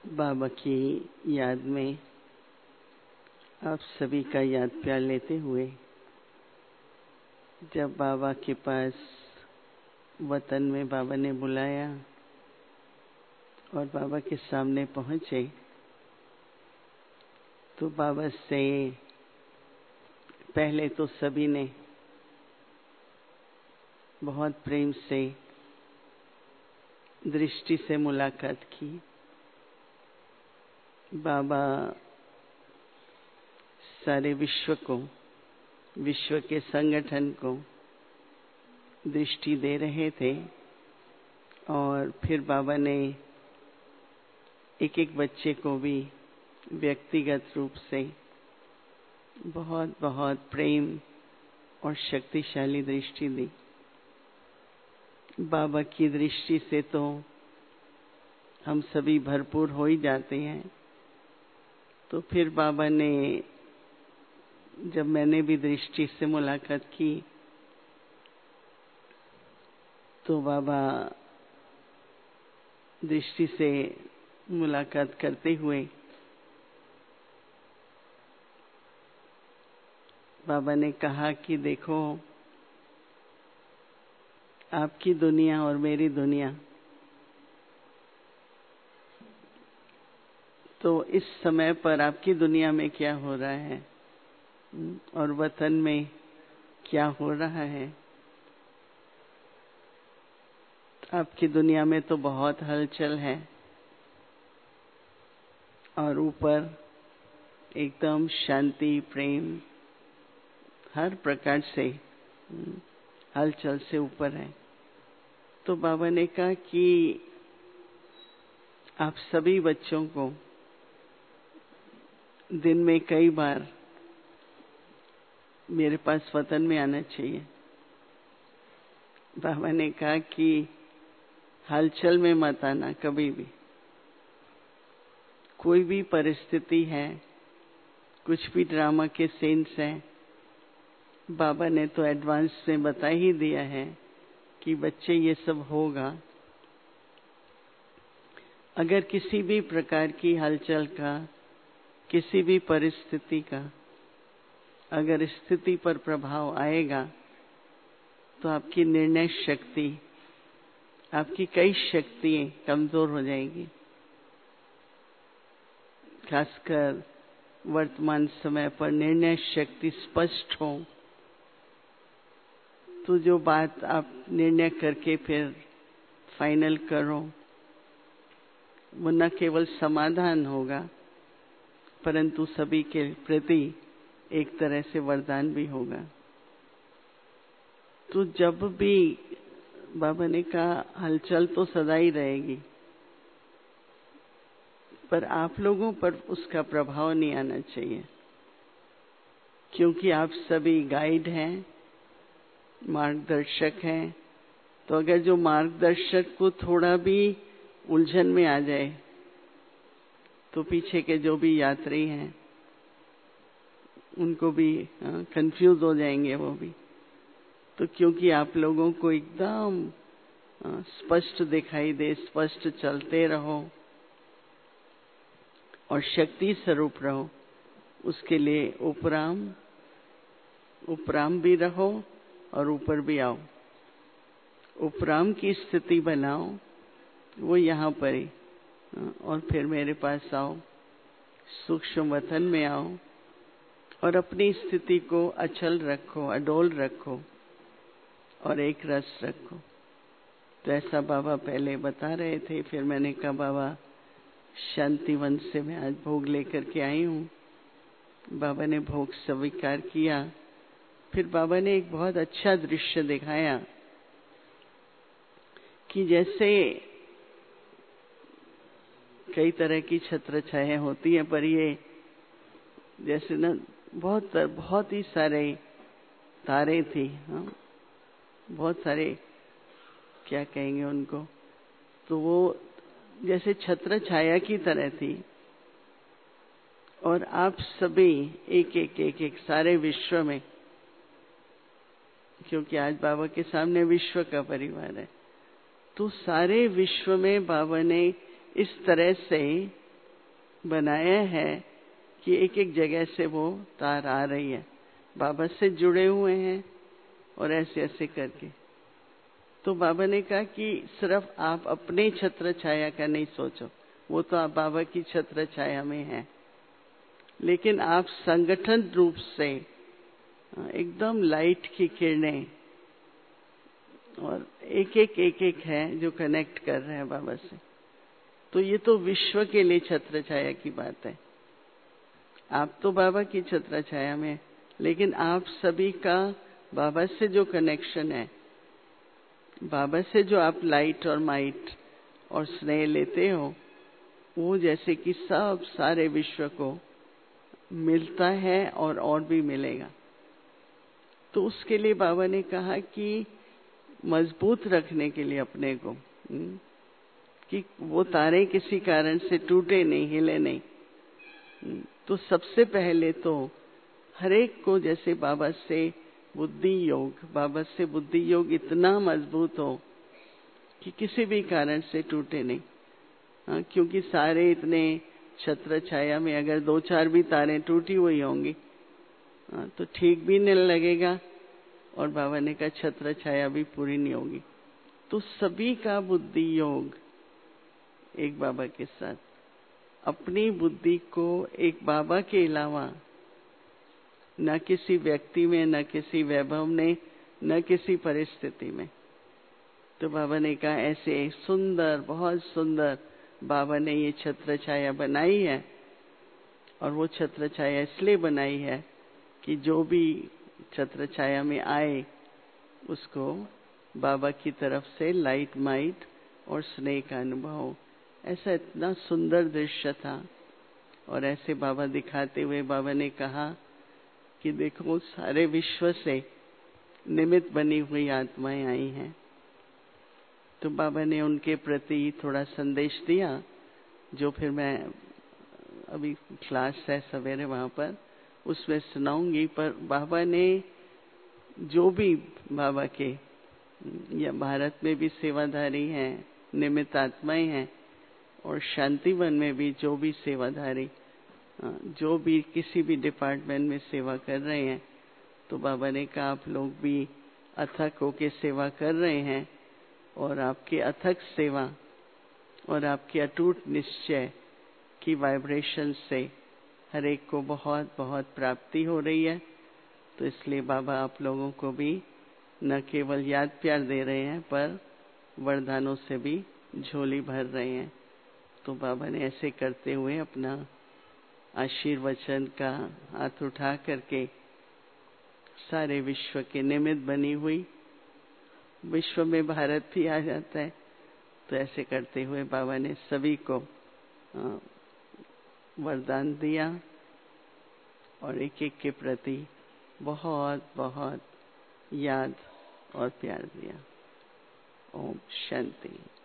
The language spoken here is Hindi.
बाबा की याद में आप सभी का याद प्यार लेते हुए जब बाबा के पास वतन में बाबा ने बुलाया और बाबा के सामने पहुंचे तो बाबा से पहले तो सभी ने बहुत प्रेम से दृष्टि से मुलाकात की। बाबा सारे विश्व को, विश्व के संगठन को दृष्टि दे रहे थे और फिर बाबा ने एक एक बच्चे को भी व्यक्तिगत रूप से बहुत बहुत प्रेम और शक्तिशाली दृष्टि दी। बाबा की दृष्टि से तो हम सभी भरपूर हो ही जाते हैं। तो फिर बाबा ने, जब मैंने भी दृष्टि से मुलाकात की तो बाबा दृष्टि से मुलाकात करते हुए बाबा ने कहा कि देखो, आपकी दुनिया और मेरी दुनिया, तो इस समय पर आपकी दुनिया में क्या हो रहा है और वतन में क्या हो रहा है। आपकी दुनिया में तो बहुत हलचल है और ऊपर एकदम शांति, प्रेम, हर प्रकार से हलचल से ऊपर है। तो बाबा ने कहा कि आप सभी बच्चों को दिन में कई बार मेरे पास वतन में आना चाहिए। बाबा ने कहा कि हलचल में मत आना कभी भी। कोई भी परिस्थिति है, कुछ भी ड्रामा के सीन्स हैं, बाबा ने तो एडवांस में बता ही दिया है कि बच्चे ये सब होगा। अगर किसी भी प्रकार की हलचल का, किसी भी परिस्थिति का अगर स्थिति पर प्रभाव आएगा तो आपकी निर्णय शक्ति, आपकी कई शक्तियां कमजोर हो जाएगी। खासकर वर्तमान समय पर निर्णय शक्ति स्पष्ट हो तो जो बात आप निर्णय करके फिर फाइनल करो, वो न केवल समाधान होगा परंतु सभी के प्रति एक तरह से वरदान भी होगा। तो जब भी बाबा ने कहा हलचल तो सदा ही रहेगी, पर आप लोगों पर उसका प्रभाव नहीं आना चाहिए, क्योंकि आप सभी गाइड हैं, मार्गदर्शक हैं। तो अगर जो मार्गदर्शक को थोड़ा भी उलझन में आ जाए तो पीछे के जो भी यात्री हैं उनको भी कंफ्यूज हो जाएंगे वो भी। तो क्योंकि आप लोगों को एकदम स्पष्ट दिखाई दे, स्पष्ट चलते रहो और शक्ति स्वरूप रहो, उसके लिए उपराम भी रहो और ऊपर भी आओ। उपराम की स्थिति बनाओ, वो यहाँ पर ही, और फिर मेरे पास आओ, सूक्ष्म वतन में आओ और अपनी स्थिति को अचल रखो, अडोल रखो और एक रस रखो। तो ऐसा बाबा पहले बता रहे थे। फिर मैंने कहा बाबा, शांतिवन से मैं आज भोग लेकर के आई हूँ। बाबा ने भोग स्वीकार किया। फिर बाबा ने एक बहुत अच्छा दृश्य दिखाया कि जैसे कई तरह की छत्र छाया होती है, पर ये जैसे ना बहुत ही सारे तारे थी, बहुत सारे, क्या कहेंगे उनको, तो वो जैसे छत्र छाया की तरह थी। और आप सभी एक सारे विश्व में, क्योंकि आज बाबा के सामने विश्व का परिवार है, तो सारे विश्व में बाबा ने इस तरह से बनाया है कि एक एक जगह से वो तार आ रही है, बाबा से जुड़े हुए हैं और ऐसे ऐसे करके। तो बाबा ने कहा कि सिर्फ आप अपने छत्र छाया का नहीं सोचो, वो तो आप बाबा की छत्र छाया में हैं, लेकिन आप संगठन रूप से एकदम लाइट की किरणें और एक एक है जो कनेक्ट कर रहे हैं बाबा से। तो ये तो विश्व के लिए छत्र छाया की बात है। आप तो बाबा की छत्र छाया में, लेकिन आप सभी का बाबा से जो कनेक्शन है, बाबा से जो आप लाइट और माइट और स्नेह लेते हो, वो जैसे कि सब सारे विश्व को मिलता है और भी मिलेगा। तो उसके लिए बाबा ने कहा कि मजबूत रखने के लिए अपने को, कि वो तारे किसी कारण से टूटे नहीं, हिले नहीं, तो सबसे पहले तो हर एक को जैसे बाबा से बुद्धि योग इतना मजबूत हो कि किसी भी कारण से टूटे नहीं। क्योंकि सारे इतने छत्र छाया में अगर 2-4 भी तारे टूटी हुई होंगी तो ठीक भी नहीं लगेगा, और बाबा ने कहा छत्र छाया भी पूरी नहीं होगी। तो सभी का बुद्धि योग एक बाबा के साथ, अपनी बुद्धि को एक बाबा के अलावा न किसी व्यक्ति में, न किसी वैभव ने, न किसी परिस्थिति में। तो बाबा ने कहा ऐसे सुंदर, बहुत सुंदर बाबा ने ये छत्र छाया बनाई है, और वो छत्र छाया इसलिए बनाई है कि जो भी छत्र छाया में आए उसको बाबा की तरफ से लाइट माइट और स्नेह का अनुभव हो। ऐसा इतना सुंदर दृश्य था। और ऐसे बाबा दिखाते हुए बाबा ने कहा कि देखो सारे विश्व से निमित्त बनी हुई आत्माएं आई हैं। तो बाबा ने उनके प्रति थोड़ा संदेश दिया, जो फिर मैं अभी क्लास है सवेरे वहां पर उसमें सुनाऊंगी। पर बाबा ने जो भी बाबा के या भारत में भी सेवाधारी हैं, निमित्त आत्माएं हैं, और शांतिवन में भी जो भी सेवाधारी, जो भी किसी भी डिपार्टमेंट में सेवा कर रहे हैं, तो बाबा ने कहा आप लोग भी अथक होके सेवा कर रहे हैं, और आपकी अथक सेवा और आपकी अटूट निश्चय की वाइब्रेशन से हर एक को बहुत बहुत प्राप्ति हो रही है। तो इसलिए बाबा आप लोगों को भी न केवल याद प्यार दे रहे हैं, पर वरदानों से भी झोली भर रहे हैं। तो बाबा ने ऐसे करते हुए अपना आशीर्वचन का हाथ उठा करके सारे विश्व के निमित्त बनी हुई, विश्व में भारत भी आ जाता है, तो ऐसे करते हुए बाबा ने सभी को वरदान दिया और एक एक के प्रति बहुत बहुत याद और प्यार दिया। ओम शांति।